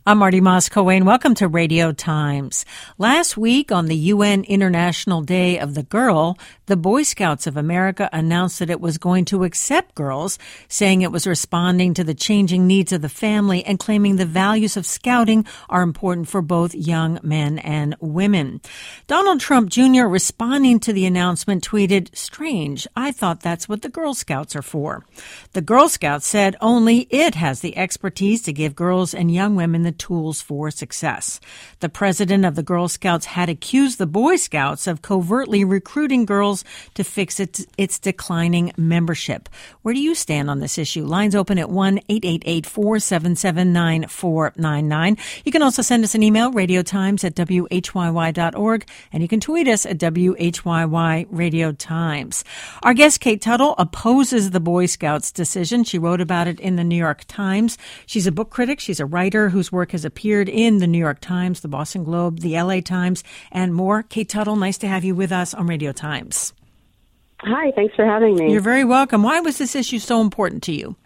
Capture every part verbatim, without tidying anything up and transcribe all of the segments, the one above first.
I'm Marty Moss-Coane. Welcome to Radio Times. Last week on the U N International Day of the Girl, the Boy Scouts of America announced that it was going to accept girls, saying it was responding to the changing needs of the family and claiming the values of scouting are important for both young men and women. Donald Trump Junior, responding to the announcement, tweeted, "Strange, I thought that's what the Girl Scouts are for." The Girl Scouts said only it has the expertise to give girls and young women the tools for success. The president of the Girl Scouts had accused the Boy Scouts of covertly recruiting girls to fix its, its declining membership. Where do you stand on this issue? Lines open at one eight eight eight, four seven seven, nine four nine nine. You can also send us an email, radiotimes at W H Y Y dot org, and you can tweet us at W H Y Y Radio Times. Our guest, Kate Tuttle, opposes the Boy Scouts decision. She wrote about it in the New York Times. She's a book critic. She's a writer whose work has appeared in the New York Times, the Boston Globe, the L A Times, and more. Kate Tuttle, nice to have you with us on Radio Times. Hi, thanks for having me. You're very welcome. Why was this issue so important to you?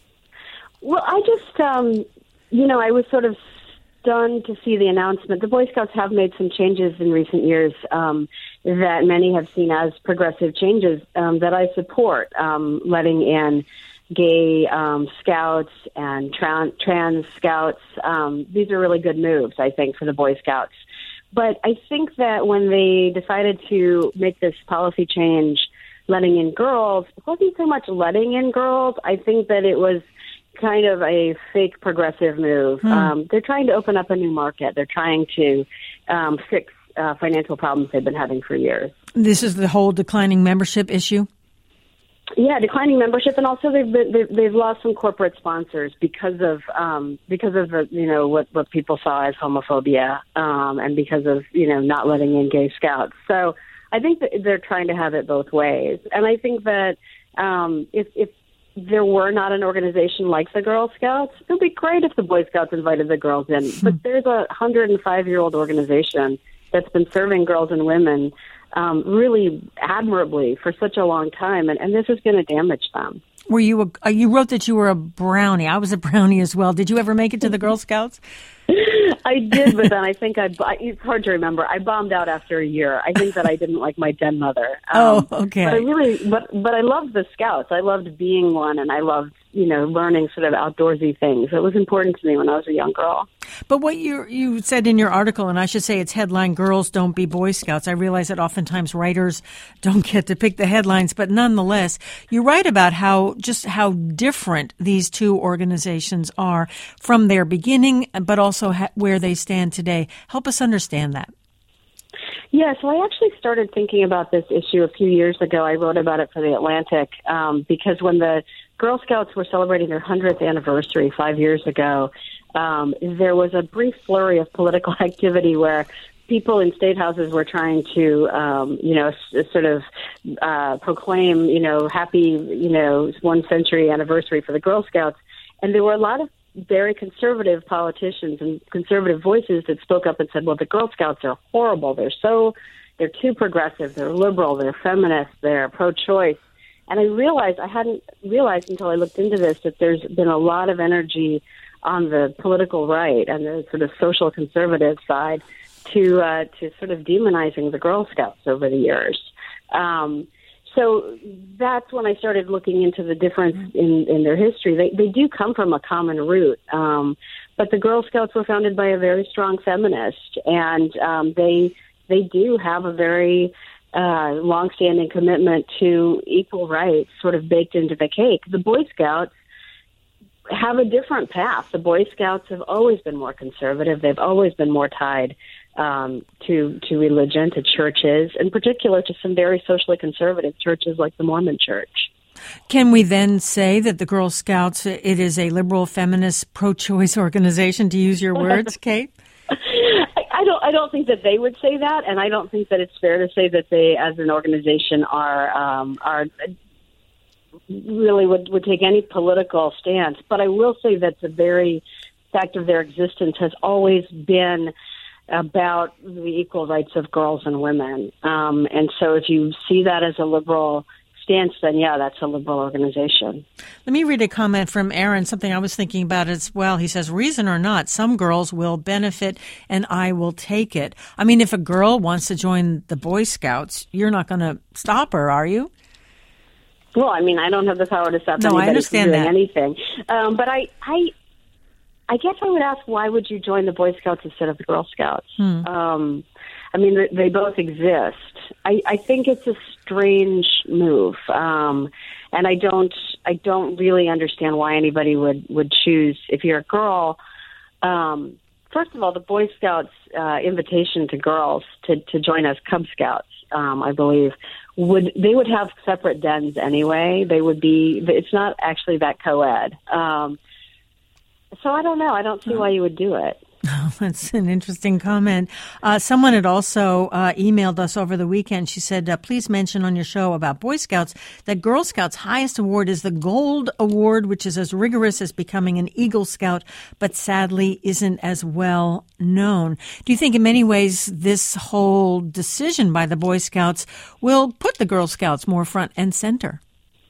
Well, I just, um, you know, I was sort of stunned to see the announcement. The Boy Scouts have made some changes in recent years um, that many have seen as progressive changes um, that I support, um, letting in gay um, scouts and trans, trans scouts. Um, these are really good moves, I think, for the Boy Scouts. But I think that when they decided to make this policy change, letting in girls, it wasn't so much letting in girls. I think that it was kind of a fake progressive move. Hmm. Um, they're trying to open up a new market. They're trying to um, fix uh, financial problems they've been having for years. This is the whole declining membership issue? Yeah, declining membership, and also they've been, they've, they've lost some corporate sponsors because of um, because of the, you know what, what people saw as homophobia, um, and because of you know not letting in gay scouts. So I think that they're trying to have it both ways, and I think that um, if if there were not an organization like the Girl Scouts, it would be great if the Boy Scouts invited the girls in. But there's a one hundred five year old organization that's been serving girls and women Um, really admirably for such a long time, and, and this is going to damage them. Were you a, uh, you wrote that you were a brownie. I was a brownie as well. Did you ever make it to the Girl Scouts? I did, but then I think I, it's hard to remember. I bombed out after a year. I think that I didn't like my den mother. Um, oh, okay. But I really, but, but I loved the Scouts. I loved being one, and I loved, you know, learning sort of outdoorsy things. It was important to me when I was a young girl. But what you you said in your article, and I should say it's headline, "Girls Don't Be Boy Scouts." I realize that oftentimes writers don't get to pick the headlines, but nonetheless, you write about how just how different these two organizations are from their beginning, but also ha- where they stand today. Help us understand that. Yeah, so I actually started thinking about this issue a few years ago. I wrote about it for The Atlantic um, because when the Girl Scouts were celebrating their hundredth anniversary five years ago, um, there was a brief flurry of political activity where people in state houses were trying to, um, you know, s- sort of uh, proclaim, you know, happy, you know, one century anniversary for the Girl Scouts. And there were a lot of very conservative politicians and conservative voices that spoke up and said, well, the Girl Scouts are horrible. They're so, they're too progressive. They're liberal. They're feminist. They're pro-choice. And I realized, I hadn't realized until I looked into this, that there's been a lot of energy on the political right and the sort of social conservative side to uh, to sort of demonizing the Girl Scouts over the years. Um, so that's when I started looking into the difference in, in their history. They, they do come from a common root, um, but the Girl Scouts were founded by a very strong feminist, and um, they they do have a very uh, longstanding commitment to equal rights sort of baked into the cake. The Boy Scouts have a different path. The Boy Scouts have always been more conservative. They've always been more tied um, to to religion, to churches, in particular to some very socially conservative churches like the Mormon Church. Can we then say that the Girl Scouts, it is a liberal, feminist, pro-choice organization, to use your words, Kate? I, I don't. I don't think that they would say that, and I don't think that it's fair to say that they, as an organization, are um, are really would, would take any political stance. But I will say that the very fact of their existence has always been about the equal rights of girls and women. Um, and so if you see that as a liberal stance, then yeah, that's a liberal organization. Let me read a comment from Aaron, something I was thinking about as well. He says, reason or not, some girls will benefit and I will take it. I mean, if a girl wants to join the Boy Scouts, you're not going to stop her, are you? Well, I mean, I don't have the power to stop no, anybody I understand from doing that. anything. Um, but I, I, I guess I would ask, why would you join the Boy Scouts instead of the Girl Scouts? Hmm. Um, I mean, they, they both exist. I, I think it's a strange move, um, and I don't, I don't really understand why anybody would, would choose. If you're a girl, um, first of all, the Boy Scouts' uh, invitation to girls to, to join as Cub Scouts, um, I believe, would they would have separate dens anyway. They would be. It's not actually that co-ed. Um, so I don't know. I don't see why you would do it. Oh, that's an interesting comment. Uh, someone had also uh, emailed us over the weekend. She said, uh, please mention on your show about Boy Scouts that Girl Scouts' highest award is the Gold Award, which is as rigorous as becoming an Eagle Scout, but sadly isn't as well known. Do you think in many ways this whole decision by the Boy Scouts will put the Girl Scouts more front and center?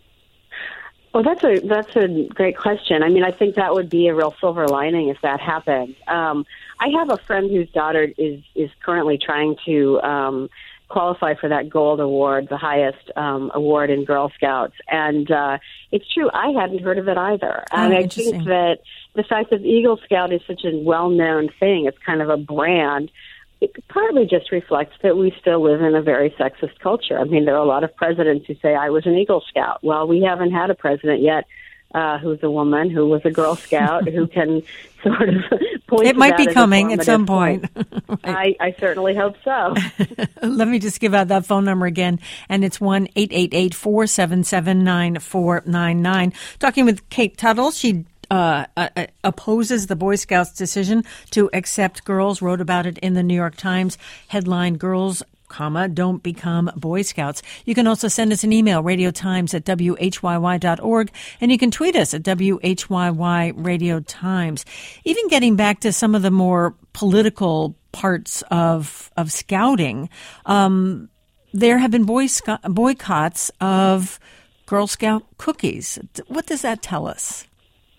Well, that's a that's a great question. I mean, I think that would be a real silver lining if that happened. Um, I have a friend whose daughter is is currently trying to um, qualify for that Gold Award, the highest um, award in Girl Scouts, and uh, it's true. I hadn't heard of it either, oh, and I think that the fact that Eagle Scout is such a well-known thing, it's kind of a brand. It partly just reflects that we still live in a very sexist culture. I mean, there are a lot of presidents who say, I was an Eagle Scout. Well, we haven't had a president yet uh, who's a woman, who was a Girl Scout, who can sort of point it to might that be coming at some point. point. I, I certainly hope so. Let me just give out that phone number again, and it's one eight eight eight, four seven seven, nine four nine nine. Talking with Kate Tuttle. She Uh, uh, opposes the Boy Scouts' decision to accept girls, wrote about it in the New York Times. Headline, Girls, comma, don't become Boy Scouts. You can also send us an email, radiotimes at w h y y dot org, and you can tweet us at W H Y Y Radio Times. Even getting back to some of the more political parts of, of scouting, um, there have been boy sc- boycotts of Girl Scout cookies. What does that tell us?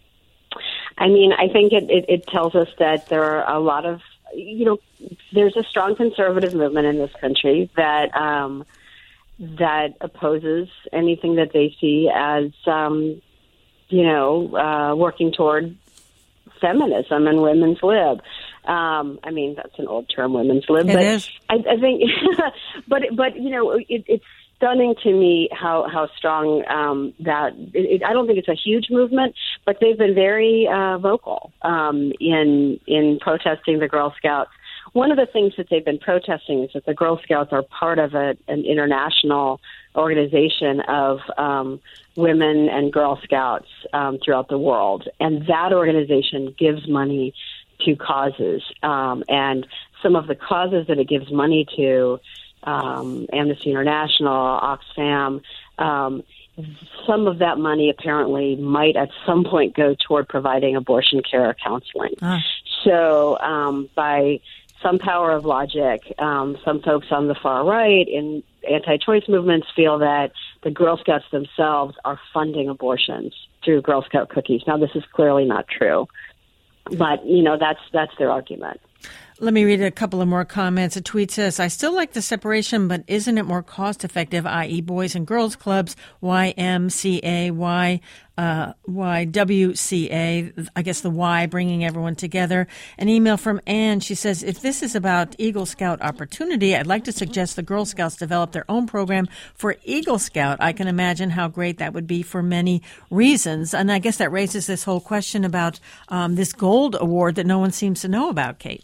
I mean, I think it, it, it tells us that there are a lot of, you know, there's a strong conservative movement in this country that um, that opposes anything that they see as, um, you know, uh, working toward feminism and women's lib. Um, I mean, that's an old term, women's lib. It but is. I, I think, but but you know, it, it's stunning to me how how strong um, that. It, it, I don't think it's a huge movement, but they've been very uh, vocal um, in in protesting the Girl Scouts. One of the things that they've been protesting is that the Girl Scouts are part of a, an international organization of um, women and Girl Scouts um, throughout the world, and that organization gives money to causes, um, and some of the causes that it gives money to. Um, Amnesty International, Oxfam, um, some of that money apparently might at some point go toward providing abortion care or counseling. Ah. So um, by some power of logic, um, some folks on the far right in anti-choice movements feel that the Girl Scouts themselves are funding abortions through Girl Scout cookies. Now, this is clearly not true, but, you know, that's that's their argument. Let me read a couple of more comments. A tweet says, I still like the separation, but isn't it more cost effective, that is Boys and Girls Clubs, Y M C A, Y, uh, Y W C A, I guess the Y, bringing everyone together. An email from Anne. She says, if this is about Eagle Scout opportunity, I'd like to suggest the Girl Scouts develop their own program for Eagle Scout. I can imagine how great that would be for many reasons. And I guess that raises this whole question about um, this Gold Award that no one seems to know about, Kate.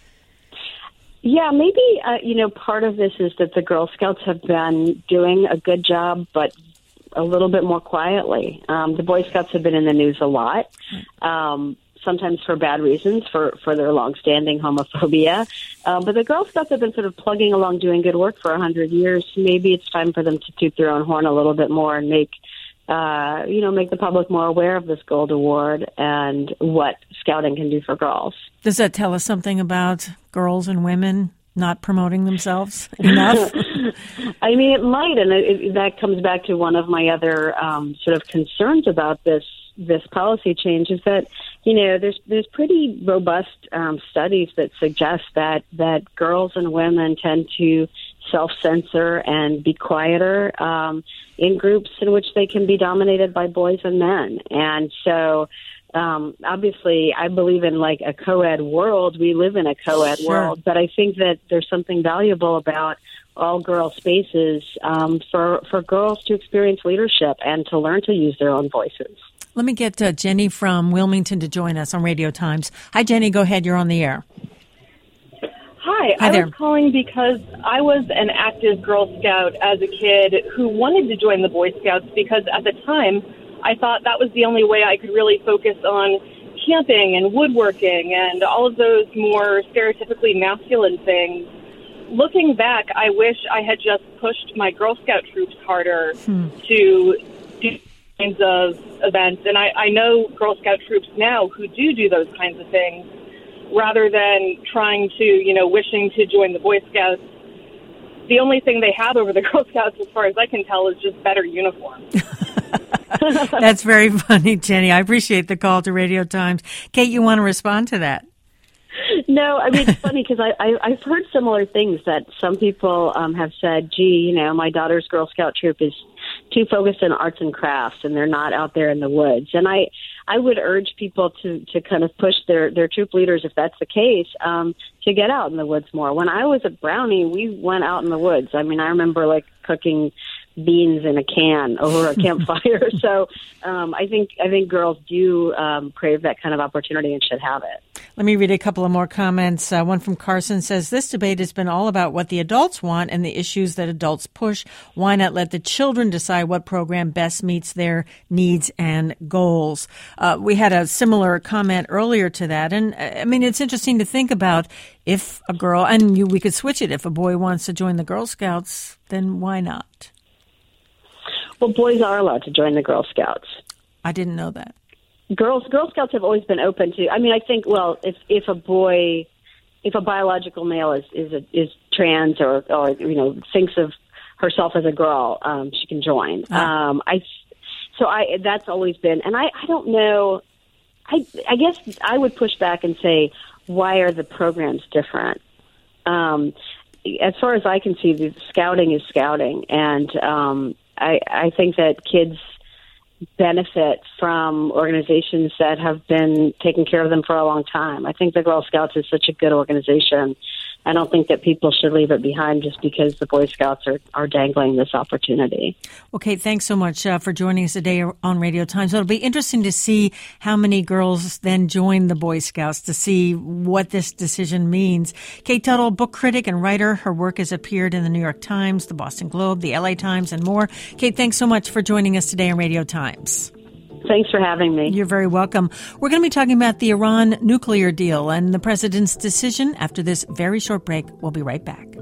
Yeah, maybe, uh, you know, part of this is that the Girl Scouts have been doing a good job, but a little bit more quietly. Um, the Boy Scouts have been in the news a lot, um, sometimes for bad reasons, for, for their longstanding homophobia. Uh, but the Girl Scouts have been sort of plugging along doing good work for a hundred years. Maybe it's time for them to toot their own horn a little bit more and make, uh, you know, make the public more aware of this Gold Award and what scouting can do for girls. Does that tell us something about girls and women not promoting themselves enough? I mean, it might, and it, it, that comes back to one of my other um, sort of concerns about this this policy change is that, you know, there's there's pretty robust um, studies that suggest that that girls and women tend to self-censor and be quieter um, in groups in which they can be dominated by boys and men, and so. Um, obviously, I believe in like a co-ed world. We live in a co-ed sure. world, but I think that there's something valuable about all-girl spaces um, for for girls to experience leadership and to learn to use their own voices. Let me get uh, Jenny from Wilmington to join us on Radio Times. Hi, Jenny. Go ahead. You're on the air. Hi. Hi I there. was calling because I was an active Girl Scout as a kid who wanted to join the Boy Scouts because at the time I thought that was the only way I could really focus on camping and woodworking and all of those more stereotypically masculine things. Looking back, I wish I had just pushed my Girl Scout troops harder hmm. to do kinds of events. And I, I know Girl Scout troops now who do do those kinds of things rather than trying to, you know, wishing to join the Boy Scouts. The only thing they have over the Girl Scouts, as far as I can tell, is just better uniforms. That's very funny, Jenny. I appreciate the call to Radio Times. Kate, you want to respond to that? No, I mean, it's funny because I, I, I've heard similar things that some people um, have said, gee, you know, my daughter's Girl Scout troop is too focused on arts and crafts and they're not out there in the woods. And I, I would urge people to, to kind of push their, their troop leaders, if that's the case, um, to get out in the woods more. When I was at Brownie, we went out in the woods. I mean, I remember like cooking beans in a can over a campfire. So um, I think I think girls do um, crave that kind of opportunity and should have it. Let me read a couple of more comments. Uh, one from Carson says, this debate has been all about what the adults want and the issues that adults push. Why not let the children decide what program best meets their needs and goals? Uh, we had a similar comment earlier to that. And I mean, it's interesting to think about if a girl, and you, we could switch it, if a boy wants to join the Girl Scouts, then why not? Well, boys are allowed to join the Girl Scouts. I didn't know that. Girls, Girl Scouts have always been open to. I mean, I think. Well, if if a boy, if a biological male is is a, is trans or or you know thinks of herself as a girl, um, she can join. Ah. Um, I so I that's always been, and I I don't know. I I guess I would push back and say, why are the programs different? Um, as far as I can see, the scouting is scouting, and um, I I think that kids benefit from organizations that have been taking care of them for a long time. I think the Girl Scouts is such a good organization. I don't think that people should leave it behind just because the Boy Scouts are, are dangling this opportunity. Well, Kate, thanks so much uh, for joining us today on Radio Times. It'll be interesting to see how many girls then join the Boy Scouts to see what this decision means. Kate Tuttle, book critic and writer. Her work has appeared in the New York Times, the Boston Globe, the L A Times, and more. Kate, thanks so much for joining us today on Radio Times. Thanks for having me. You're very welcome. We're going to be talking about the Iran nuclear deal and the president's decision after this very short break. We'll be right back.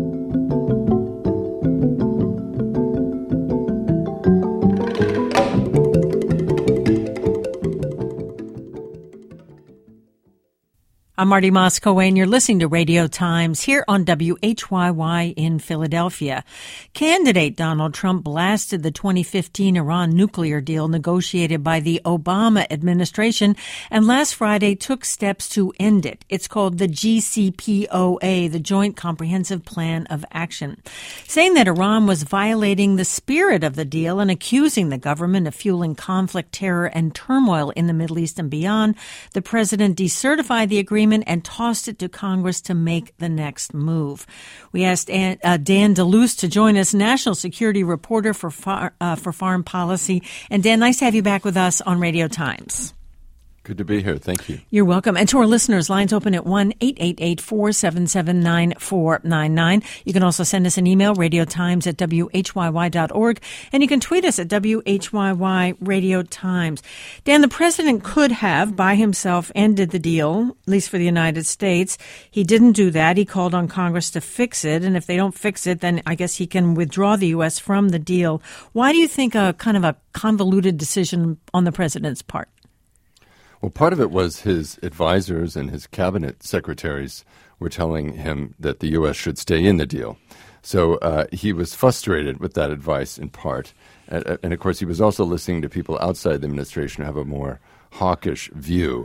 I'm Marty Moscoe, you're listening to Radio Times here on W H Y Y in Philadelphia. Candidate Donald Trump blasted the twenty fifteen Iran nuclear deal negotiated by the Obama administration and last Friday took steps to end it. It's called the G C P O A, the Joint Comprehensive Plan of Action, saying that Iran was violating the spirit of the deal and accusing the government of fueling conflict, terror, and turmoil in the Middle East and beyond. The president decertified the agreement and tossed it to Congress to make the next move. We asked Dan DeLuce to join us, national security reporter for far, uh, for foreign policy. And Dan, nice to have you back with us on Radio Times. Good to be here. Thank you. You're welcome. And to our listeners, lines open at one eight eight eight, four seven seven, nine four nine nine. You can also send us an email, radiotimes at W H Y Y dot org. And you can tweet us at W H Y Y Radio Times. Dan, the president could have, by himself, ended the deal, at least for the United States. He didn't do that. He called on Congress to fix it. And if they don't fix it, then I guess he can withdraw the U S from the deal. Why do you think a kind of a convoluted decision on the president's part? Well, part of it was his advisors and his cabinet secretaries were telling him that the U S should stay in the deal. So uh, he was frustrated with that advice in part. And, and, of course, he was also listening to people outside the administration who have a more hawkish view.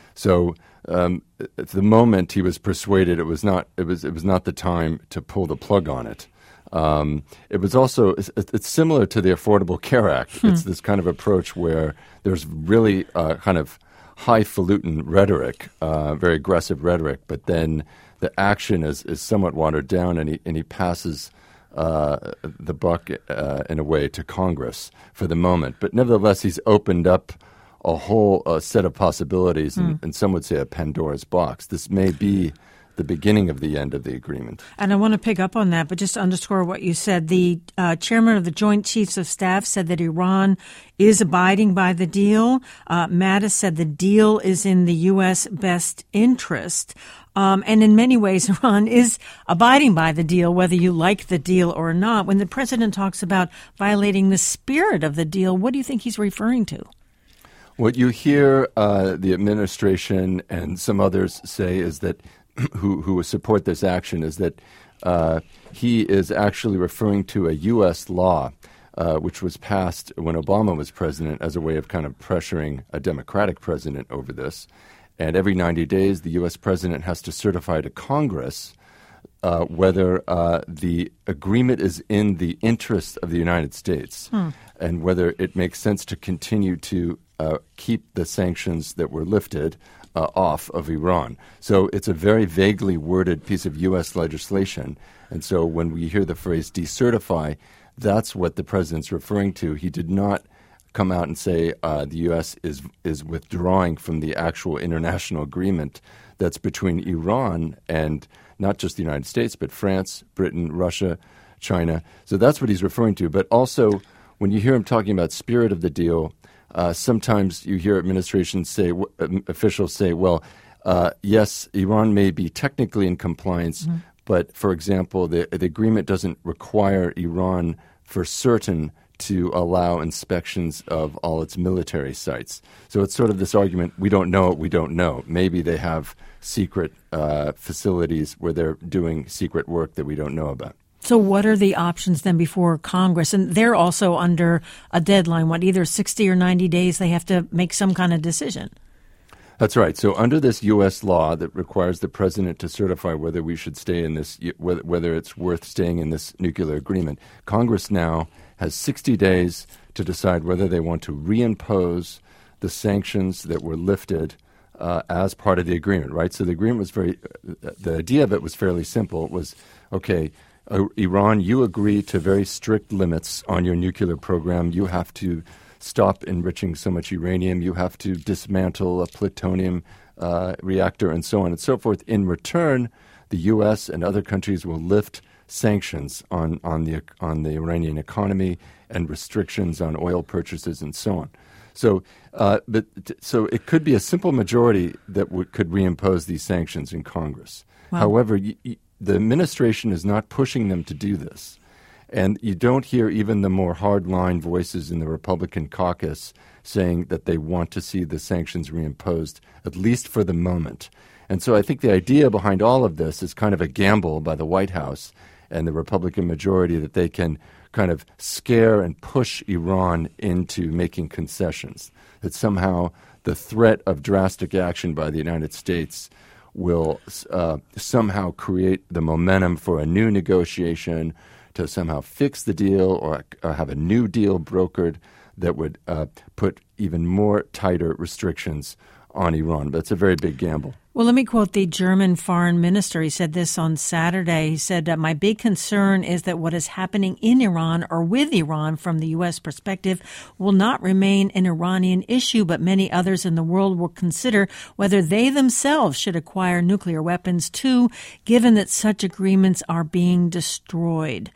So um, at the moment he was persuaded it was not it was it was not the time to pull the plug on it. Um, it was also it's, it's similar to the Affordable Care Act. Hmm. It's this kind of approach where there's really uh, kind of highfalutin rhetoric, uh, very aggressive rhetoric, but then the action is, is somewhat watered down, and he and he passes uh, the buck uh, in a way to Congress for the moment. But nevertheless, he's opened up a whole uh, set of possibilities, and, mm. and some would say a Pandora's box. This may be the beginning of the end of the agreement. And I want to pick up on that, but just to underscore what you said, the uh, chairman of the Joint Chiefs of Staff said that Iran is abiding by the deal. Uh, Mattis said the deal is in the U S best interest. Um, and in many ways, Iran is abiding by the deal, whether you like the deal or not. When the president talks about violating the spirit of the deal, what do you think he's referring to? What you hear uh, the administration and some others say is that who, who support this action is that uh, he is actually referring to a U S law uh, which was passed when Obama was president as a way of kind of pressuring a Democratic president over this. And every ninety days, the U S president has to certify to Congress uh, whether uh, the agreement is in the interest of the United States hmm. and whether it makes sense to continue to uh, keep the sanctions that were lifted uh, off of Iran. So it's a very vaguely worded piece of U S legislation. And so when we hear the phrase decertify, that's what the president's referring to. He did not come out and say uh, the U S is is withdrawing from the actual international agreement that's between Iran and not just the United States, but France, Britain, Russia, China. So that's what he's referring to. But also, when you hear him talking about spirit of the deal, uh, sometimes you hear administrations say, w- officials say, well, uh, yes, Iran may be technically in compliance, mm-hmm. but, for example, the, the agreement doesn't require Iran for certain to allow inspections of all its military sites. So it's sort of this argument, we don't know what we don't know. Maybe they have secret uh, facilities where they're doing secret work that we don't know about. So what are the options then before Congress? And they're also under a deadline, what, either sixty or ninety days, they have to make some kind of decision. That's right. So under this U S law that requires the president to certify whether we should stay in this, whether, whether it's worth staying in this nuclear agreement, Congress now has sixty days to decide whether they want to reimpose the sanctions that were lifted uh, as part of the agreement, right? So the agreement was very, the idea of it was fairly simple. It was, okay, uh, Iran, you agree to very strict limits on your nuclear program. You have to stop enriching so much uranium. You have to dismantle a plutonium uh, reactor and so on and so forth. In return, the U S and other countries will lift sanctions on, on the on the Iranian economy and restrictions on oil purchases and so on. So, uh, but so it could be a simple majority that w- could reimpose these sanctions in Congress. Wow. However, y- y- the administration is not pushing them to do this, and you don't hear even the more hardline voices in the Republican caucus saying that they want to see the sanctions reimposed, at least for the moment. And so I think the idea behind all of this is kind of a gamble by the White House and the Republican majority that they can kind of scare and push Iran into making concessions, that somehow the threat of drastic action by the United States will uh, somehow create the momentum for a new negotiation to somehow fix the deal or uh, have a new deal brokered that would uh, put even more tighter restrictions on Iran. But it's a very big gamble. Well, let me quote the German foreign minister. He said this on Saturday. He said, uh, my big concern is that what is happening in Iran or with Iran from the U S perspective will not remain an Iranian issue, but many others in the world will consider whether they themselves should acquire nuclear weapons too, given that such agreements are being destroyed.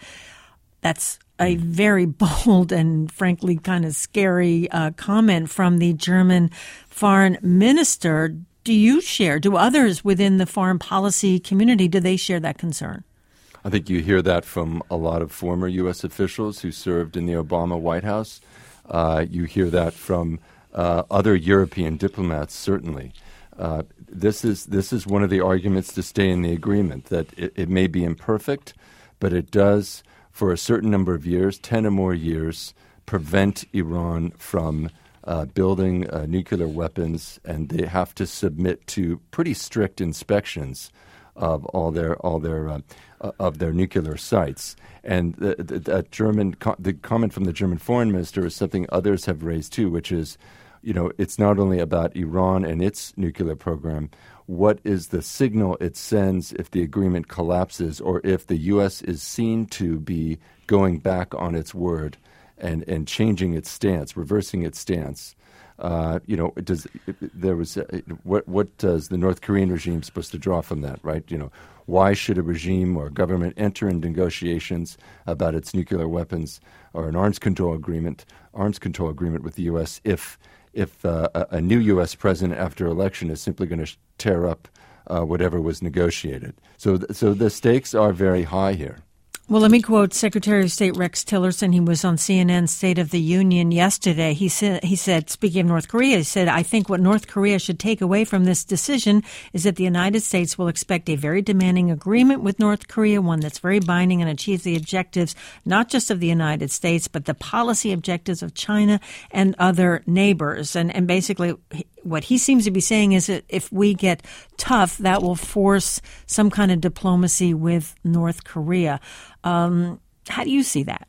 That's a very bold and frankly kind of scary uh, comment from the German foreign minister. Do you share, do others within the foreign policy community, do they share that concern? I think you hear that from a lot of former U S officials who served in the Obama White House. Uh, you hear that from uh, other European diplomats, certainly. Uh, this is this is one of the arguments to stay in the agreement, that it, it may be imperfect, but it does, for a certain number of years, ten or more years, prevent Iran from uh, building uh, nuclear weapons, and they have to submit to pretty strict inspections of all their all their uh, of their nuclear sites. And the, the, that German co- the comment from the German foreign minister is something others have raised too, which is, you know, it's not only about Iran and its nuclear program. What is the signal it sends if the agreement collapses, or if the U S is seen to be going back on its word and, and changing its stance, reversing its stance? Uh, you know, does there was uh, what what does the North Korean regime supposed to draw from that, right? You know, why should a regime or a government enter into negotiations about its nuclear weapons or an arms control agreement, arms control agreement with the U S if if uh, a, a new U S president after election is simply going to sh- tear up uh, whatever was negotiated? So, th- so the stakes are very high here. Well, let me quote Secretary of State Rex Tillerson. He was on C N N's State of the Union yesterday. He said, he said, speaking of North Korea, he said, I think what North Korea should take away from this decision is that the United States will expect a very demanding agreement with North Korea, one that's very binding and achieves the objectives not just of the United States, but the policy objectives of China and other neighbors. And, and basically, what he seems to be saying is that if we get tough, that will force some kind of diplomacy with North Korea. Um, how do you see that?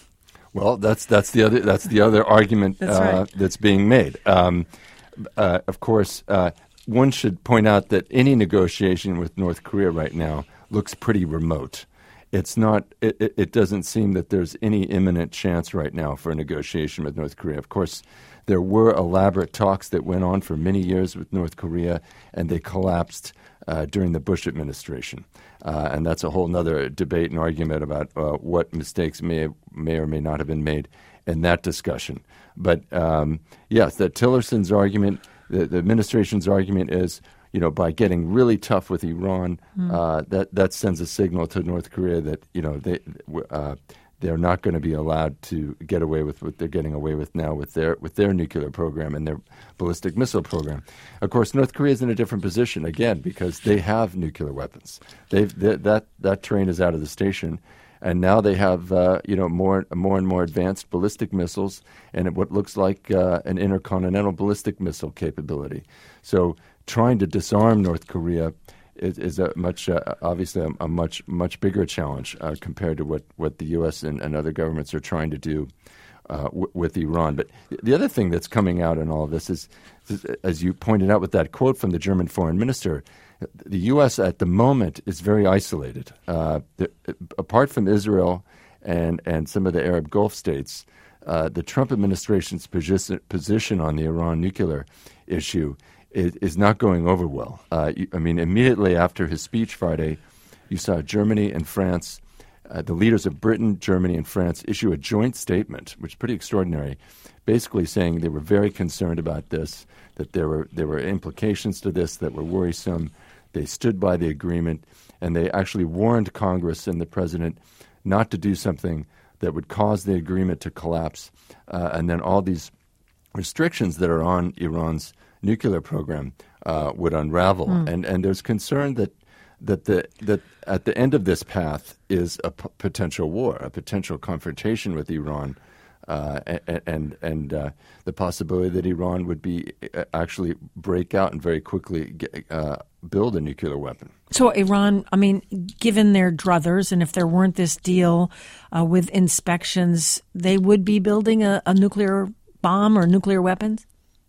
Well, that's that's the other that's the other argument that's, uh, right. that's being made. Um, uh, of course, uh, one should point out that any negotiation with North Korea right now looks pretty remote. It's not. It, it doesn't seem that there's any imminent chance right now for a negotiation with North Korea. Of course, there were elaborate talks that went on for many years with North Korea, and they collapsed uh, during the Bush administration. Uh, and that's a whole other debate and argument about uh, what mistakes may may or may not have been made in that discussion. But um, yes, that Tillerson's argument, the, the administration's argument is, you know, by getting really tough with Iran, mm. uh, that that sends a signal to North Korea that, you know, they uh, they're not going to be allowed to get away with what they're getting away with now with their with their nuclear program and their ballistic missile program. Of course, North Korea is in a different position again because they have nuclear weapons. They've they, that that train is out of the station, and now they have uh, you know more more and more advanced ballistic missiles and what looks like uh, an intercontinental ballistic missile capability. So trying to disarm North Korea is, is a much uh, obviously a, a much much bigger challenge uh, compared to what, what the U S and, and other governments are trying to do uh, w- with Iran. But the other thing that's coming out in all of this is, is, as you pointed out with that quote from the German foreign minister, the U S at the moment is very isolated. Uh, the, apart from Israel and, and some of the Arab Gulf states, uh, the Trump administration's position, position on the Iran nuclear issue is, is not going over well. Uh, I mean, immediately after his speech Friday, you saw Germany and France, uh, the leaders of Britain, Germany, and France issue a joint statement, which is pretty extraordinary, basically saying they were very concerned about this, that there were there were implications to this that were worrisome. They stood by the agreement, and they actually warned Congress and the president not to do something that would cause the agreement to collapse, uh, and then all these restrictions that are on Iran's nuclear program uh, would unravel. Mm. And and there's concern that that the that at the end of this path is a p- potential war, a potential confrontation with Iran, uh, and and, and uh, the possibility that Iran would be uh, actually break out and very quickly get, uh, build a nuclear weapon. So Iran, I mean, given their druthers, and if there weren't this deal uh, with inspections, they would be building a, a nuclear bomb or nuclear weapons?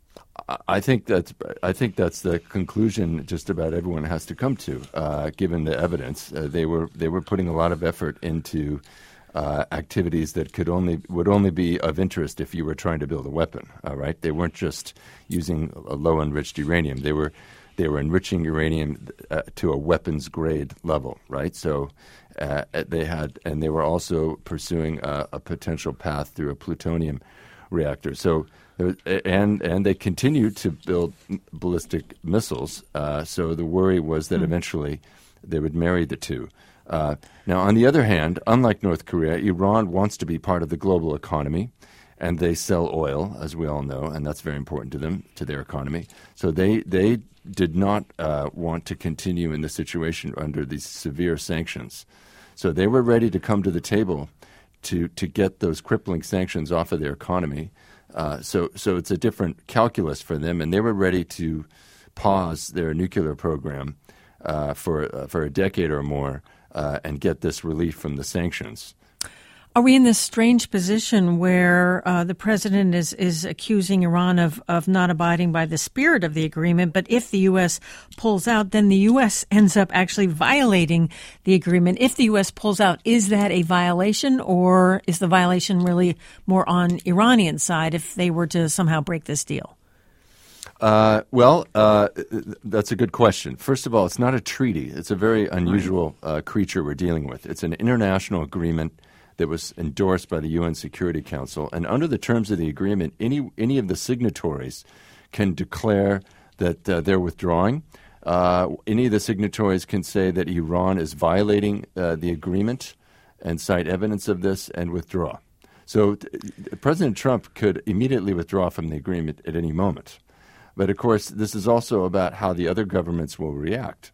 I think that's I think that's the conclusion just about everyone has to come to, uh, given the evidence. Uh, they were they were putting a lot of effort into uh, activities that could only would only be of interest if you were trying to build a weapon. Uh, right? They weren't just using a low enriched uranium. They were they were enriching uranium uh, to a weapons grade level. Right? So uh, they had and they were also pursuing a, a potential path through a plutonium reactor. So. And and they continued to build ballistic missiles. Uh, so the worry was that mm. eventually they would marry the two. Uh, now, on the other hand, unlike North Korea, Iran wants to be part of the global economy, and they sell oil, as we all know, and that's very important to them, to their economy. So they they did not uh, want to continue in the situation under these severe sanctions. So they were ready to come to the table to to get those crippling sanctions off of their economy. Uh, so so it's a different calculus for them, and they were ready to pause their nuclear program uh, for uh, for a decade or more uh, and get this relief from the sanctions. Are we in this strange position where uh, the president is, is accusing Iran of, of not abiding by the spirit of the agreement, but if the U S pulls out, then the U S ends up actually violating the agreement? If the U S pulls out, is that a violation, or is the violation really more on Iranian side if they were to somehow break this deal? Uh, well, uh, that's a good question. First of all, it's not a treaty. It's a very unusual uh, creature we're dealing with. It's an international agreement that was endorsed by the U N Security Council. And under the terms of the agreement, any any of the signatories can declare that uh, they're withdrawing. Uh, any of the signatories can say that Iran is violating uh, the agreement and cite evidence of this and withdraw. So t- President Trump could immediately withdraw from the agreement at any moment. But, of course, this is also about how the other governments will react.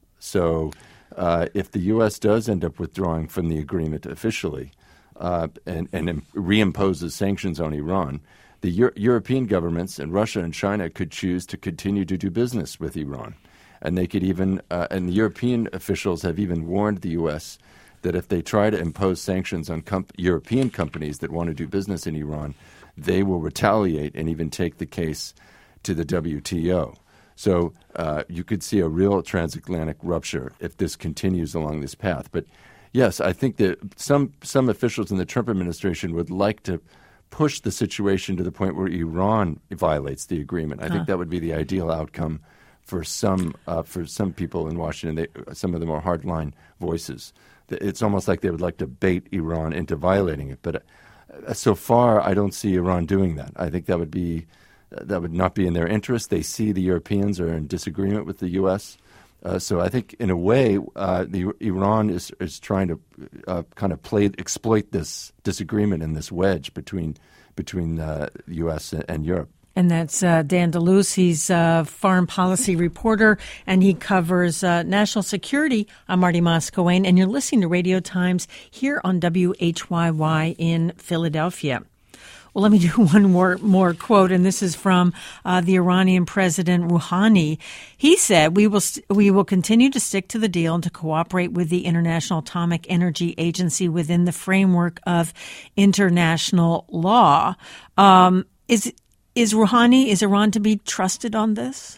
So Uh, if the U S does end up withdrawing from the agreement officially uh, and, and im- reimposes sanctions on Iran, the Euro- European governments and Russia and China could choose to continue to do business with Iran. And they could even, uh, and the European officials have even warned the U S that if they try to impose sanctions on com- European companies that want to do business in Iran, they will retaliate and even take the case to the W T O. So uh, you could see a real transatlantic rupture if this continues along this path. But yes, I think that some some officials in the Trump administration would like to push the situation to the point where Iran violates the agreement. I huh. think that would be the ideal outcome for some uh, for some people in Washington, they, some of the more hardline voices. It's almost like they would like to bait Iran into violating it. But uh, so far, I don't see Iran doing that. I think that would be That would not be in their interest. They see the Europeans are in disagreement with the U S. Uh, so I think, in a way, uh, the, Iran is is trying to uh, kind of play exploit this disagreement and this wedge between between uh, the U S and, and Europe. And that's uh, Dan DeLuce. He's a foreign policy reporter, and he covers uh, national security. I'm Marty Moscowane, and you're listening to Radio Times here on W H Y Y in Philadelphia. Well, let me do one more more quote, and this is from uh, the Iranian President Rouhani. He said, "We will st- we will continue to stick to the deal and to cooperate with the International Atomic Energy Agency within the framework of international law." Um, is is Rouhani, is Iran to be trusted on this?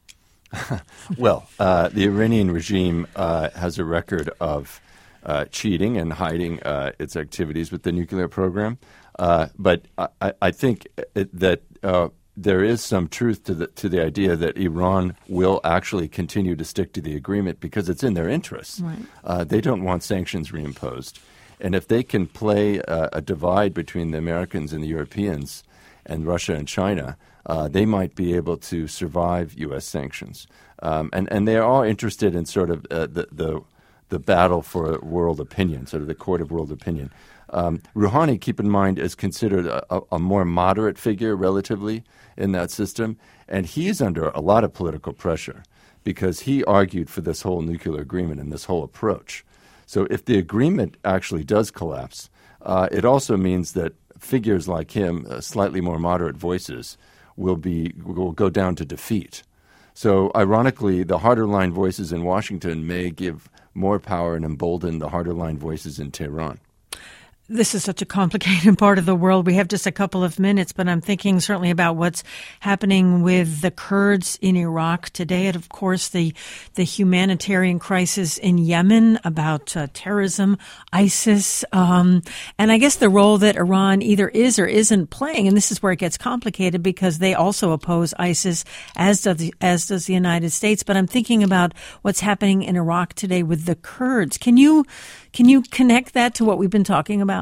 Well, uh, the Iranian regime uh, has a record of uh, cheating and hiding uh, its activities with the nuclear program. Uh, but I, I think it, that uh, there is some truth to the to the idea that Iran will actually continue to stick to the agreement because it's in their interests. Right. Uh, they don't want sanctions reimposed. And if they can play uh, a divide between the Americans and the Europeans and Russia and China, uh, they might be able to survive U S sanctions. Um, and, and they are interested in sort of uh, the, the the battle for world opinion, sort of the court of world opinion. Um, Rouhani, keep in mind, is considered a, a more moderate figure relatively in that system, and he is under a lot of political pressure because he argued for this whole nuclear agreement and this whole approach. So if the agreement actually does collapse, uh, it also means that figures like him, uh, slightly more moderate voices, will be will go down to defeat. So ironically, the harder line voices in Washington may give more power and embolden the harder line voices in Tehran. This is such a complicated part of the world. We have just a couple of minutes, but I'm thinking certainly about what's happening with the Kurds in Iraq today, and of course the the humanitarian crisis in Yemen, about uh, terrorism, ISIS, um, and I guess the role that Iran either is or isn't playing. And this is where it gets complicated because they also oppose ISIS, as does the, as does the United States. But I'm thinking about what's happening in Iraq today with the Kurds. Can you can you connect that to what we've been talking about?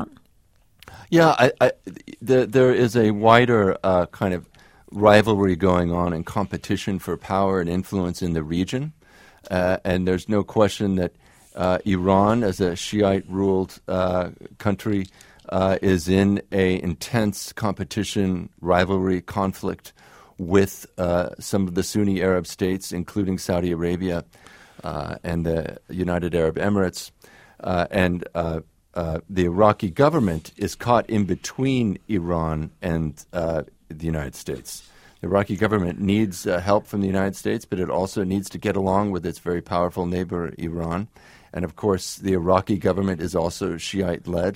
Yeah, I, I, the, there is a wider uh, kind of rivalry going on and competition for power and influence in the region. Uh, and there's no question that uh, Iran, as a Shiite-ruled uh, country, uh, is in a intense competition, rivalry, conflict with uh, some of the Sunni Arab states, including Saudi Arabia uh, and the United Arab Emirates. uh, and uh, uh, the Iraqi government is caught in between Iran and uh, the United States. The Iraqi government needs uh, help from the United States, but it also needs to get along with its very powerful neighbor, Iran. And, of course, the Iraqi government is also Shiite-led.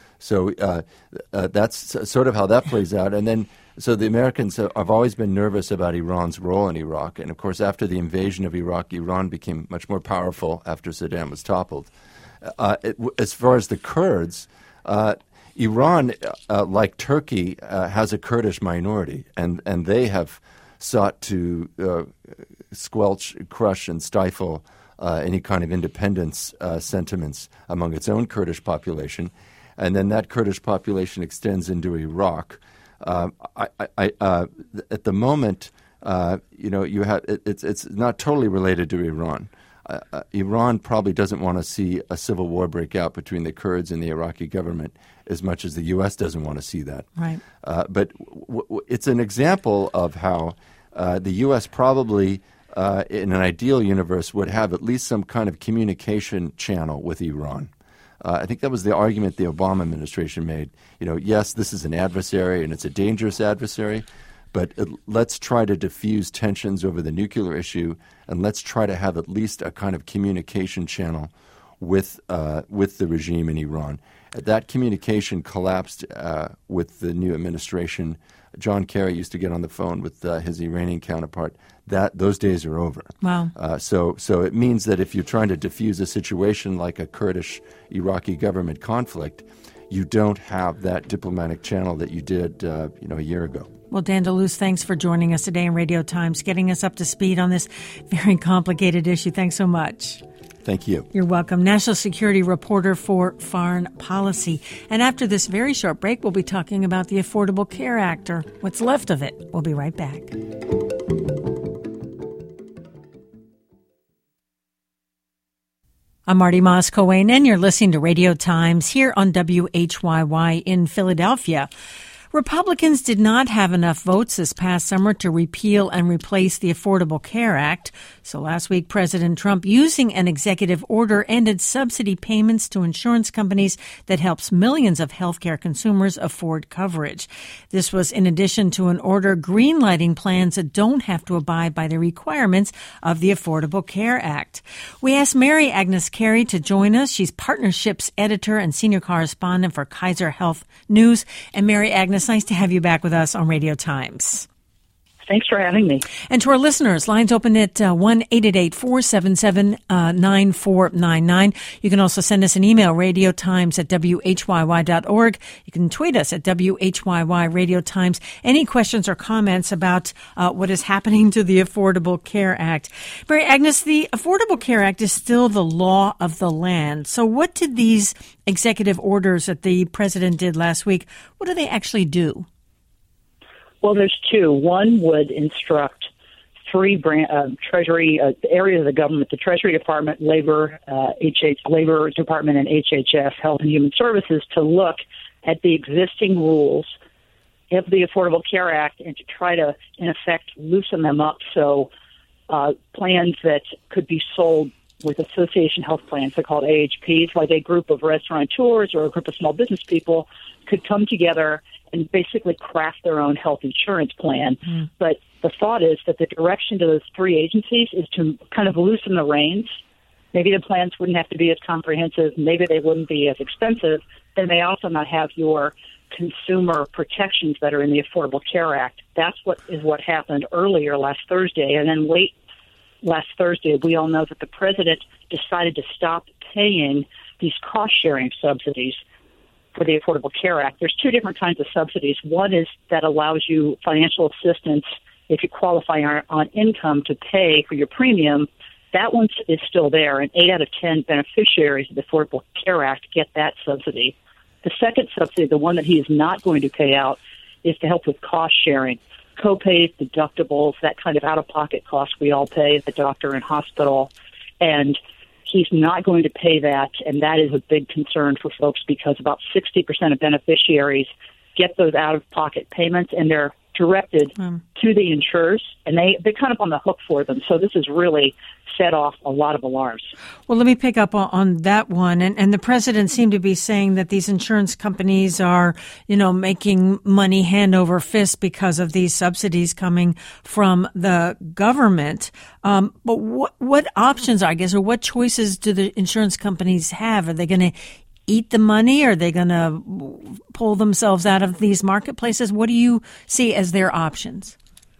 So uh, uh, that's sort of how that plays out. And then, so the Americans have always been nervous about Iran's role in Iraq. And, of course, after the invasion of Iraq, Iran became much more powerful after Saddam was toppled. Uh, it, as far as the Kurds, uh, Iran, uh, like Turkey, uh, has a Kurdish minority, and, and they have sought to uh, squelch, crush, and stifle uh, any kind of independence uh, sentiments among its own Kurdish population. And then that Kurdish population extends into Iraq. Uh, I, I, uh, at the moment, uh, you know, you have it, it's it's not totally related to Iran. Uh, uh, Iran probably doesn't want to see a civil war break out between the Kurds and the Iraqi government as much as the U S doesn't want to see that. Right. Uh, but w- w- it's an example of how uh, the U S probably, uh, in an ideal universe, would have at least some kind of communication channel with Iran. Uh, I think that was the argument the Obama administration made. You know, yes, this is an adversary and it's a dangerous adversary, but it, let's try to diffuse tensions over the nuclear issue, and let's try to have at least a kind of communication channel with uh, with the regime in Iran. That communication collapsed uh, with the new administration. John Kerry used to get on the phone with uh, his Iranian counterpart. That those days are over. Wow. Uh, so, so it means that if you're trying to diffuse a situation like a Kurdish-Iraqi government conflict, you don't have that diplomatic channel that you did, uh, you know, a year ago. Well, Dan DeLuce, thanks for joining us today in Radio Times, getting us up to speed on this very complicated issue. Thanks so much. Thank you. You're welcome. National security reporter for Foreign Policy. And after this very short break, we'll be talking about the Affordable Care Act, or what's left of it. We'll be right back. I'm Marty Moss-Cohen, and you're listening to Radio Times here on W H Y Y in Philadelphia. Republicans did not have enough votes this past summer to repeal and replace the Affordable Care Act. So last week, President Trump, using an executive order, ended subsidy payments to insurance companies that helps millions of healthcare consumers afford coverage. This was in addition to an order greenlighting plans that don't have to abide by the requirements of the Affordable Care Act. We asked Mary Agnes Carey to join us. She's partnerships editor and senior correspondent for Kaiser Health News. And Mary Agnes, nice to have you back with us on Radio Times. Thanks for having me. And to our listeners, lines open at uh, one eight eight eight, four seven seven, nine four nine nine. You can also send us an email, radiotimes at w h y y dot org. You can tweet us at W H Y Y Radio Times. Any questions or comments about uh, what is happening to the Affordable Care Act? Mary Agnes, the Affordable Care Act is still the law of the land. So what did these executive orders that the president did last week, what do they actually do? Well, there's two. One would instruct three brand, uh, Treasury uh, areas of the government: the Treasury Department, Labor, uh, H H, Labor Department, and H H S, Health and Human Services, to look at the existing rules of the Affordable Care Act and to try to, in effect, loosen them up so uh, plans that could be sold with association health plans, they're called A H Ps, like a group of restaurateurs or a group of small business people could come together and basically craft their own health insurance plan. Mm. But the thought is that the direction to those three agencies is to kind of loosen the reins. Maybe the plans wouldn't have to be as comprehensive. Maybe they wouldn't be as expensive. They may also not have your consumer protections that are in the Affordable Care Act. That's what is what happened earlier last Thursday. And then late last Thursday, we all know that the president decided to stop paying these cost-sharing subsidies for the Affordable Care Act. There's two different kinds of subsidies. One is that allows you financial assistance if you qualify on, on income to pay for your premium. That one is still there, and eight out of ten beneficiaries of the Affordable Care Act get that subsidy. The second subsidy, the one that he is not going to pay out, is to help with cost sharing, co-pays, deductibles, that kind of out-of-pocket costs we all pay at the doctor and hospital. And he's not going to pay that, and that is a big concern for folks because about sixty percent of beneficiaries get those out-of-pocket payments, and they're directed um. to the insurers, and they, they're kind of on the hook for them. So this has really set off a lot of alarms. Well, let me pick up on, on that one. And, and the president seemed to be saying that these insurance companies are, you know, making money hand over fist because of these subsidies coming from the government. Um, but what, what options, I guess, or what choices do the insurance companies have? Are they going to eat the money? Are they going to pull themselves out of these marketplaces? What do you see as their options?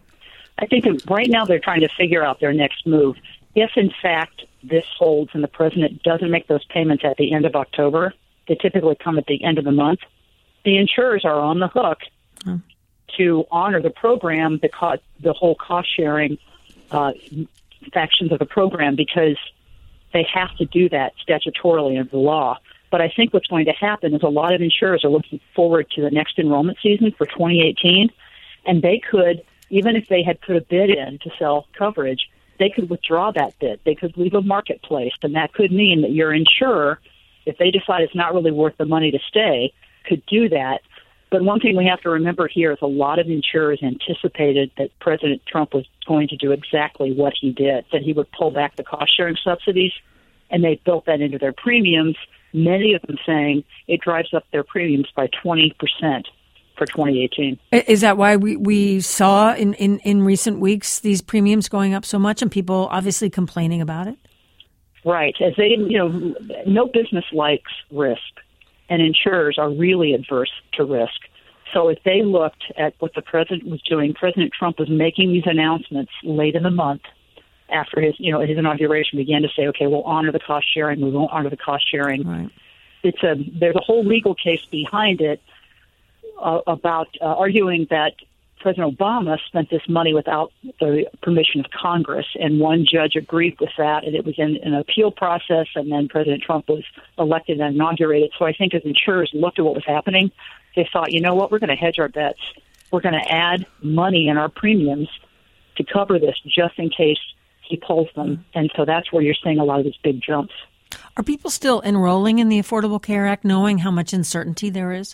I think that right now they're trying to figure out their next move. If, in fact, this holds and the president doesn't make those payments at the end of October, they typically come at the end of the month, the insurers are on the hook hmm. to honor the program, the, co- the whole cost-sharing uh, factions of the program, because they have to do that statutorily under the law. But I think what's going to happen is a lot of insurers are looking forward to the next enrollment season for twenty eighteen, and they could, even if they had put a bid in to sell coverage, they could withdraw that bid. They could leave a marketplace, and that could mean that your insurer, if they decide it's not really worth the money to stay, could do that. But one thing we have to remember here is a lot of insurers anticipated that President Trump was going to do exactly what he did, that he would pull back the cost-sharing subsidies, and they built that into their premiums, many of them saying it drives up their premiums by twenty percent. For twenty eighteen. Is that why we, we saw in, in, in recent weeks these premiums going up so much and people obviously complaining about it? Right. As they, you know, no business likes risk, and insurers are really adverse to risk. So if they looked at what the president was doing, President Trump was making these announcements late in the month after his, you know, his inauguration, began to say, okay, we'll honor the cost sharing, we won't honor the cost sharing. Right. It's a, there's a whole legal case behind it. Uh, about uh, arguing that President Obama spent this money without the permission of Congress, and one judge agreed with that, and it was in an appeal process, and then President Trump was elected and inaugurated. So I think as insurers looked at what was happening, they thought, you know what, we're going to hedge our bets. We're going to add money in our premiums to cover this just in case he pulls them, and so that's where you're seeing a lot of these big jumps. Are people still enrolling in the Affordable Care Act knowing how much uncertainty there is?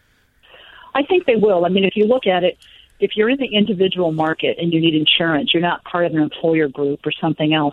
I think they will. I mean, if you look at it, if you're in the individual market and you need insurance, you're not part of an employer group or something else,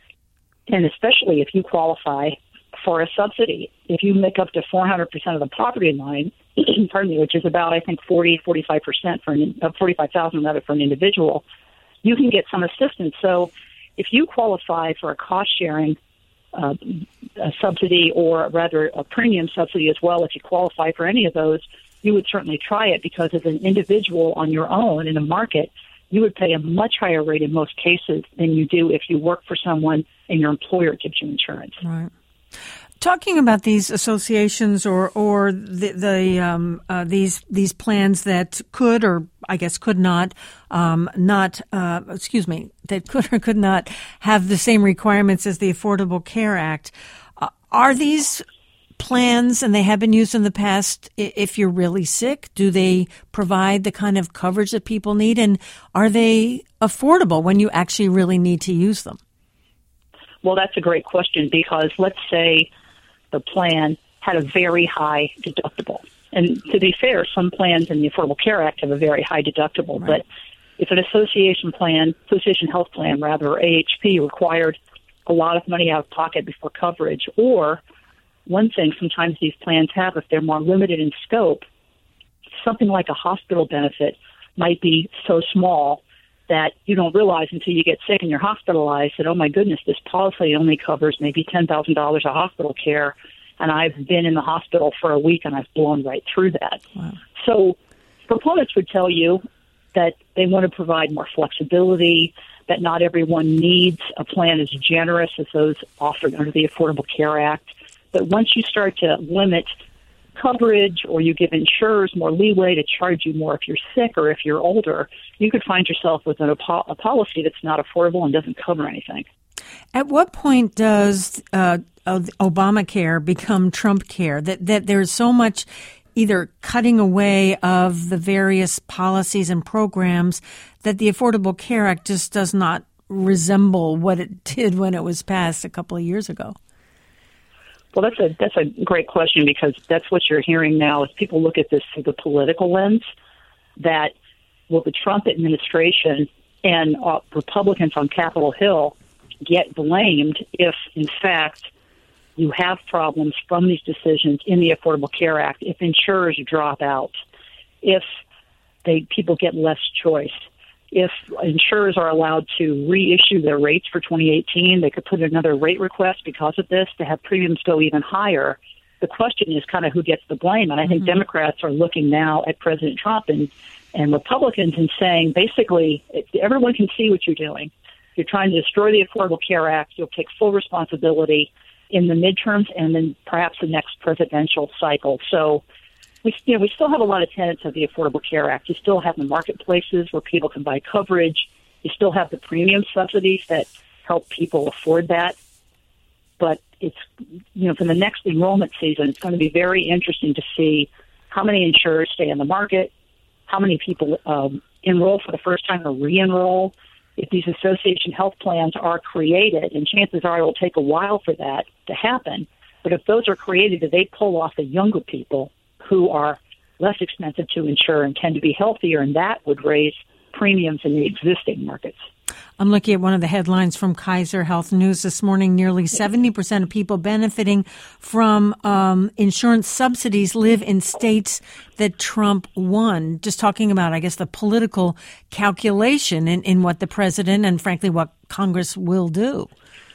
and especially if you qualify for a subsidy, if you make up to four hundred percent of the poverty line, pardon me, which is about, I think, forty, forty-five percent for an, uh, forty-five thousand rather for an individual, you can get some assistance. So if you qualify for a cost-sharing uh, a subsidy, or rather a premium subsidy as well, if you qualify for any of those, you would certainly try it, because as an individual on your own in a market, you would pay a much higher rate in most cases than you do if you work for someone and your employer gives you insurance. Right. Talking about these associations or or the, the um, uh, these these plans that could or I guess could not um, not uh, excuse me that could or could not have the same requirements as the Affordable Care Act, uh, are these plans, and they have been used in the past, if you're really sick? Do they provide the kind of coverage that people need, and are they affordable when you actually really need to use them? Well, that's a great question, because let's say the plan had a very high deductible. And to be fair, some plans in the Affordable Care Act have a very high deductible, right. But if an association plan, association health plan rather, or A H P required a lot of money out of pocket before coverage, or one thing sometimes these plans have, if they're more limited in scope, something like a hospital benefit might be so small that you don't realize until you get sick and you're hospitalized that, oh my goodness, this policy only covers maybe ten thousand dollars of hospital care, and I've been in the hospital for a week and I've blown right through that. Wow. So proponents would tell you that they want to provide more flexibility, that not everyone needs a plan as generous as those offered under the Affordable Care Act. But once you start to limit coverage, or you give insurers more leeway to charge you more if you're sick or if you're older, you could find yourself with an, a policy that's not affordable and doesn't cover anything. At what point does uh, Obamacare become Trump care? That that there's so much either cutting away of the various policies and programs that the Affordable Care Act just does not resemble what it did when it was passed a couple of years ago. Well, that's a that's a great question, because that's what you're hearing now as people look at this through the political lens, that will the Trump administration and uh, Republicans on Capitol Hill get blamed if, in fact, you have problems from these decisions in the Affordable Care Act, if insurers drop out, if they people get less choice, if insurers are allowed to reissue their rates for twenty eighteen, they could put another rate request because of this to have premiums go even higher. The question is kind of who gets the blame. And I think mm-hmm. Democrats are looking now at President Trump and, and Republicans and saying, basically, everyone can see what you're doing. You're trying to destroy the Affordable Care Act. You'll take full responsibility in the midterms and then perhaps the next presidential cycle. So we, you know, we still have a lot of tenets of the Affordable Care Act. You still have the marketplaces where people can buy coverage. You still have the premium subsidies that help people afford that. But it's, you know, for the next enrollment season, it's going to be very interesting to see how many insurers stay in the market, how many people um, enroll for the first time or re-enroll. If these association health plans are created, and chances are it will take a while for that to happen, but if those are created, do they pull off the younger people who are less expensive to insure and tend to be healthier, and that would raise premiums in the existing markets? I'm looking at one of the headlines from Kaiser Health News this morning. Nearly seventy percent of people benefiting from um, insurance subsidies live in states that Trump won. Just talking about, I guess, the political calculation in, in what the president and, frankly, what Congress will do.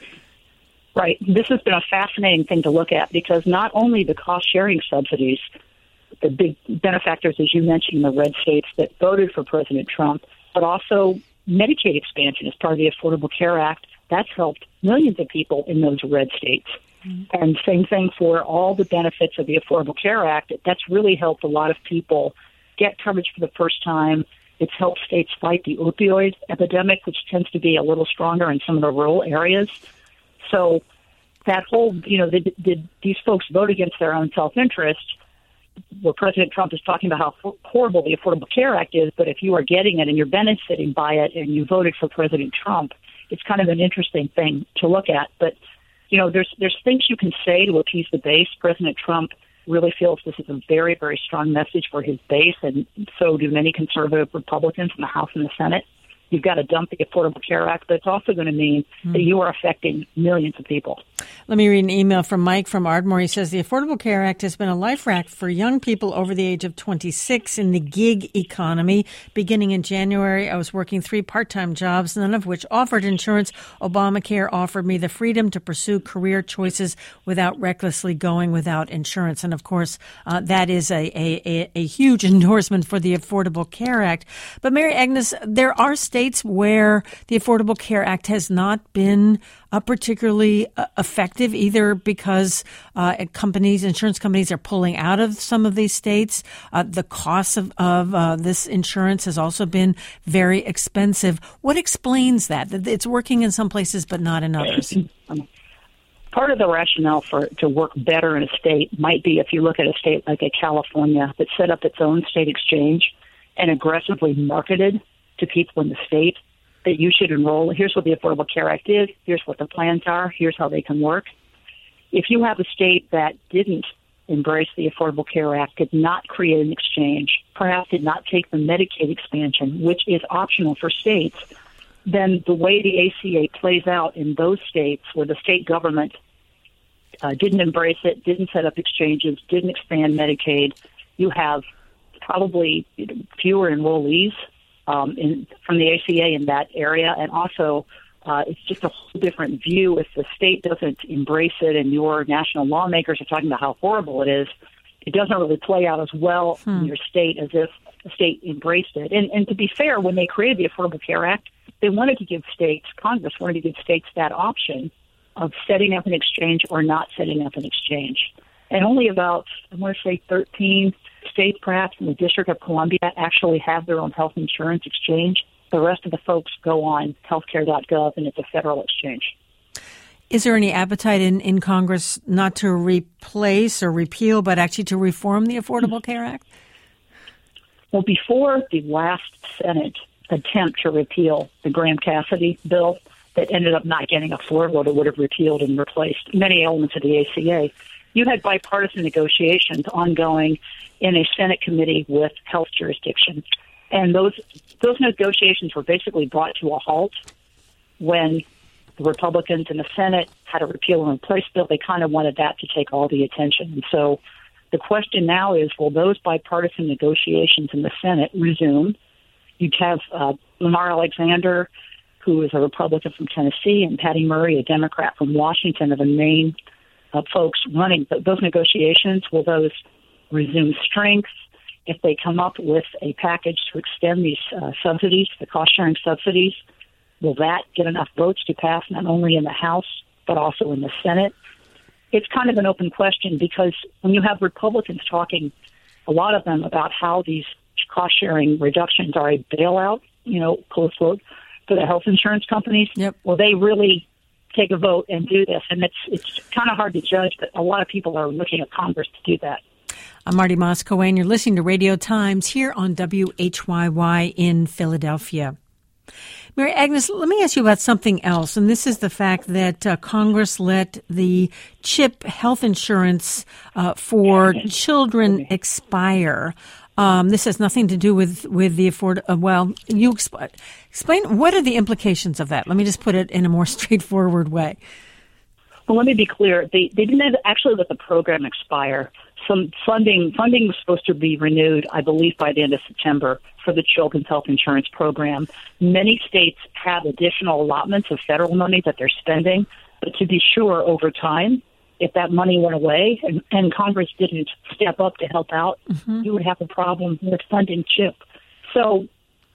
Right. This has been a fascinating thing to look at because not only the cost-sharing subsidies, the big benefactors, as you mentioned, the red states that voted for President Trump, but also Medicaid expansion as part of the Affordable Care Act. That's helped millions of people in those red states. Mm-hmm. And same thing for all the benefits of the Affordable Care Act. That's really helped a lot of people get coverage for the first time. It's helped states fight the opioid epidemic, which tends to be a little stronger in some of the rural areas. So that whole, you know, did, did these folks vote against their own self-interest? Where President Trump is talking about how horrible the Affordable Care Act is, but if you are getting it and you're benefiting by it and you voted for President Trump, it's kind of an interesting thing to look at. But, you know, there's there's things you can say to appease the base. President Trump really feels this is a very, very strong message for his base, and so do many conservative Republicans in the House and the Senate. You've got to dump the Affordable Care Act, but it's also going to mean mm. that you are affecting millions of people. Let me read an email from Mike from Ardmore. He says, the Affordable Care Act has been a life raft for young people over the age of twenty-six in the gig economy. Beginning in January, I was working three part-time jobs, none of which offered insurance. Obamacare offered me the freedom to pursue career choices without recklessly going without insurance. And, of course, uh, that is a, a, a huge endorsement for the Affordable Care Act. But, Mary Agnes, there are states where the Affordable Care Act has not been uh, particularly uh, effective, either because uh, companies, insurance companies are pulling out of some of these states. Uh, the cost of, of uh, this insurance has also been very expensive. What explains that? That it's working in some places but not in others? Part of the rationale for to work better in a state might be if you look at a state like a California that set up its own state exchange and aggressively marketed to people in the state that you should enroll. Here's what the Affordable Care Act is. Here's what the plans are. Here's how they can work. If you have a state that didn't embrace the Affordable Care Act, did not create an exchange, perhaps did not take the Medicaid expansion, which is optional for states, then the way the A C A plays out in those states where the state government uh, didn't embrace it, didn't set up exchanges, didn't expand Medicaid, you have probably fewer enrollees Um, in, from the A C A in that area, and also uh, it's just a whole different view if the state doesn't embrace it and your national lawmakers are talking about how horrible it is. It doesn't really play out as well hmm. in your state as if the state embraced it. And, and to be fair, when they created the Affordable Care Act, they wanted to give states, Congress wanted to give states that option of setting up an exchange or not setting up an exchange. And only about, I want to say thirteen states, perhaps, in the District of Columbia actually have their own health insurance exchange. The rest of the folks go on healthcare dot gov, and it's a federal exchange. Is there any appetite in, in Congress not to replace or repeal, but actually to reform the Affordable Care Act? Well, before the last Senate attempt to repeal the Graham-Cassidy bill that ended up not getting a floor vote, it would have repealed and replaced many elements of the A C A. You had bipartisan negotiations ongoing in a Senate committee with health jurisdiction. And those those negotiations were basically brought to a halt when the Republicans in the Senate had a repeal and replace bill. They kind of wanted that to take all the attention. And so the question now is, will those bipartisan negotiations in the Senate resume? You'd have uh, Lamar Alexander, who is a Republican from Tennessee, and Patty Murray, a Democrat from Washington, are the main uh, folks running those negotiations. Will those resume strength? If they come up with a package to extend these uh, subsidies, the cost-sharing subsidies, will that get enough votes to pass not only in the House but also in the Senate? It's kind of an open question, because when you have Republicans talking, a lot of them, about how these cost-sharing reductions are a bailout, you know, close quote, for the health insurance companies, yep. Will they really take a vote and do this? And it's it's kind of hard to judge, but a lot of people are looking at Congress to do that. I'm Marty Moss-Coane. You're listening to Radio Times here on W H Y Y in Philadelphia. Mary Agnes, let me ask you about something else, and this is the fact that uh, Congress let the CHIP health insurance uh, for children expire. Um, this has nothing to do with, with the afford. Uh, well, you exp- explain what are the implications of that? Let me just put it in a more straightforward way. Well, let me be clear. They they didn't actually let the program expire. Some funding funding was supposed to be renewed, I believe, by the end of September for the Children's Health Insurance Program. Many states have additional allotments of federal money that they're spending, but to be sure, over time, if that money went away and, and Congress didn't step up to help out, mm-hmm. you would have a problem with funding CHIP. So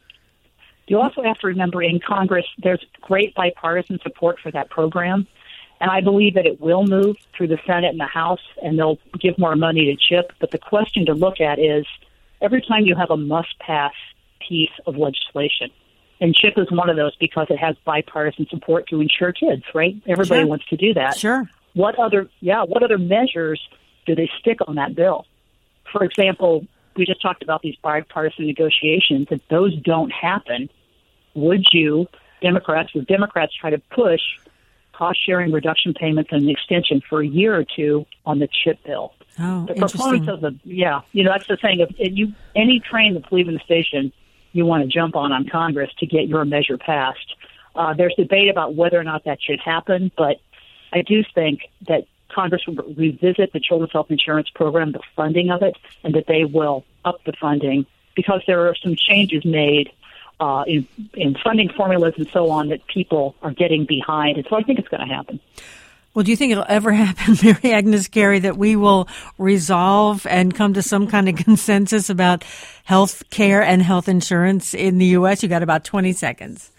you also have to remember, in Congress, there's great bipartisan support for that program. And I believe that it will move through the Senate and the House, and they'll give more money to CHIP. But the question to look at is, every time you have a must-pass piece of legislation, and CHIP is one of those because it has bipartisan support to insure kids, right? Everybody sure. wants to do that. Sure. What other, yeah, what other measures do they stick on that bill? For example, we just talked about these bipartisan negotiations. If those don't happen, would you, Democrats, would Democrats try to push cost-sharing reduction payments and an extension for a year or two on the CHIP bill? Oh, the interesting. proponents of the, yeah, you know, that's the thing. If, if you any train that's leaving the station, you want to jump on on Congress to get your measure passed. Uh, there's debate about whether or not that should happen, but I do think that Congress will revisit the Children's Health Insurance Program, the funding of it, and that they will up the funding, because there are some changes made Uh, in, in funding formulas and so on that people are getting behind. And so I think it's going to happen. Well, do you think it'll ever happen, Mary Agnes Carey, that we will resolve and come to some kind of consensus about health care and health insurance in the U S? You got about twenty seconds.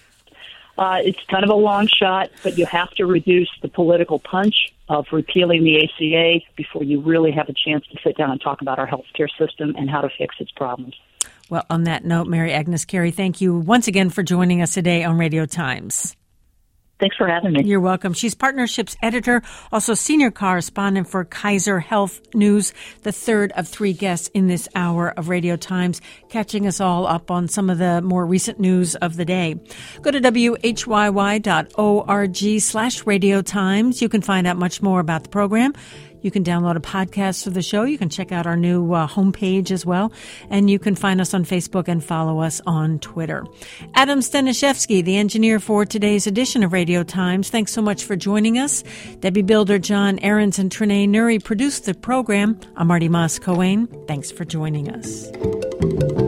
Uh, it's kind of a long shot, but you have to reduce the political punch of repealing the A C A before you really have a chance to sit down and talk about our health care system and how to fix its problems. Well, on that note, Mary Agnes Carey, thank you once again for joining us today on Radio Times. Thanks for having me. You're welcome. She's partnerships editor, also senior correspondent for Kaiser Health News, the third of three guests in this hour of Radio Times, catching us all up on some of the more recent news of the day. Go to W H Y Y dot org slash Radio Times. You can find out much more about the program. You can download a podcast of the show. You can check out our new uh, homepage as well. And you can find us on Facebook and follow us on Twitter. Adam Staniszewski, the engineer for today's edition of Radio Times. Thanks so much for joining us. Debbie Builder, John Ahrens, and Trenae Nuri produced the program. I'm Marty Moss-Coane. Thanks for joining us.